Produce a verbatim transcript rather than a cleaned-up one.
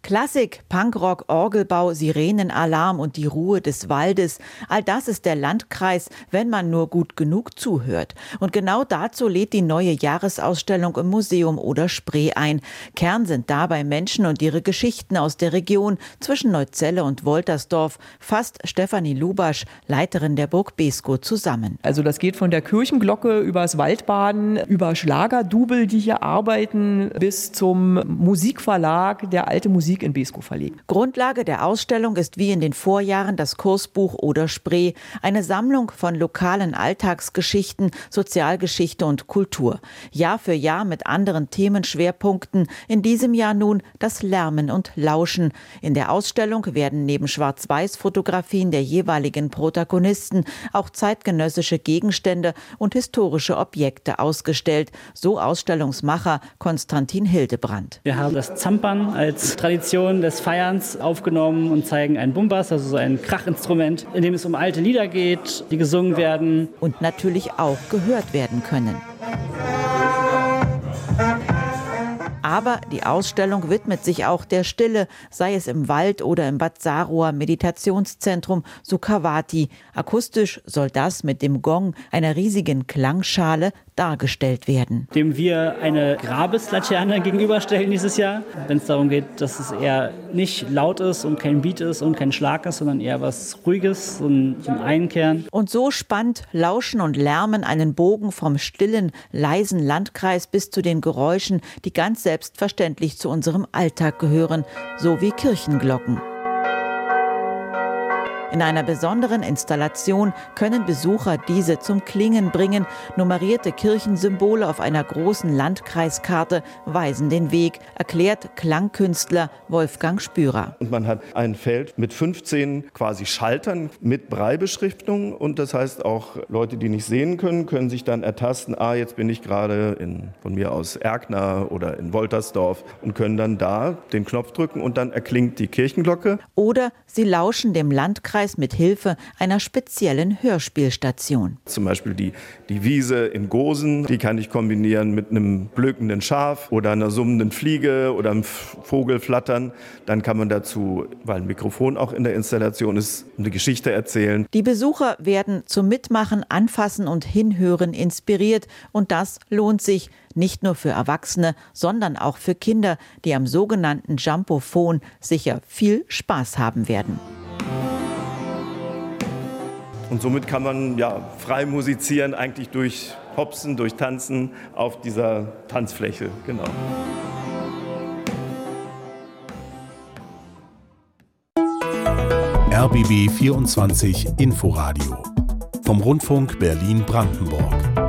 Klassik, Punkrock, Orgelbau, Sirenenalarm und die Ruhe des Waldes, all das ist der Landkreis, wenn man nur gut genug zuhört. Und genau dazu lädt die neue Jahresausstellung im Museum Oder-Spree ein. Kern sind dabei Menschen und ihre Geschichten aus der Region zwischen Neuzelle und Woltersdorf, fasst Stefanie Lubasch, Leiterin der Burg Beeskow, zusammen. Also das geht von der Kirchenglocke übers Waldbaden, über Schlagerdubel, die hier arbeiten, bis zum Musikverlag, der alte Musik in Beeskow verlegt. Grundlage der Ausstellung ist wie in den Vorjahren das Kursbuch Oder-Spree, eine Sammlung von lokalen Alltagsgeschichten, Sozialgeschichte und Kultur. Jahr für Jahr mit anderen Themenschwerpunkten, in diesem Jahr nun das Lärmen und Lauschen. In der Ausstellung werden neben Schwarz-Weiß-Fotografien der jeweiligen Protagonisten auch zeitgenössische Gegenstände und historische Objekte ausgestellt, so Ausstellungsmacher Konstantin Hildebrand. Wir haben das Zampern als Tradition des Feierns aufgenommen und zeigen einen Bumbas, also so ein Krachinstrument, in dem es um alte Lieder geht, die gesungen werden. Und natürlich auch gehört werden können. Aber die Ausstellung widmet sich auch der Stille, sei es im Wald oder im Bad Sarower Meditationszentrum Sukhavati. Akustisch soll das mit dem Gong, einer riesigen Klangschale, dargestellt werden. Dem wir eine Grabeslaterne gegenüberstellen dieses Jahr, wenn es darum geht, dass es eher nicht laut ist und kein Beat ist und kein Schlag ist, sondern eher was Ruhiges, so ein, so ein Einkehren. Und so spannt Lauschen und Lärmen einen Bogen vom stillen, leisen Landkreis bis zu den Geräuschen, die ganz selbstverständlich zu unserem Alltag gehören, so wie Kirchenglocken. In einer besonderen Installation können Besucher diese zum Klingen bringen. Nummerierte Kirchensymbole auf einer großen Landkreiskarte weisen den Weg, erklärt Klangkünstler Wolfgang Spürer. Und man hat ein Feld mit fünfzehn quasi Schaltern mit Breibeschriftung. Und das heißt auch, Leute, die nicht sehen können, können sich dann ertasten, ah, jetzt bin ich gerade in, von mir aus Erkner oder in Woltersdorf und können dann da den Knopf drücken und dann erklingt die Kirchenglocke. Oder sie lauschen dem Landkreis mit Hilfe einer speziellen Hörspielstation. Zum Beispiel die, die Wiese in Gosen, die kann ich kombinieren mit einem blökenden Schaf oder einer summenden Fliege oder einem Vogel flattern. Dann kann man dazu, weil ein Mikrofon auch in der Installation ist, eine Geschichte erzählen. Die Besucher werden zum Mitmachen, Anfassen und Hinhören inspiriert und das lohnt sich. Nicht nur für Erwachsene, sondern auch für Kinder, die am sogenannten Jumpophon sicher viel Spaß haben werden. Und somit kann man ja frei musizieren, eigentlich durch Hopsen, durch Tanzen auf dieser Tanzfläche. Genau. R B B vierundzwanzig Inforadio vom Rundfunk Berlin-Brandenburg.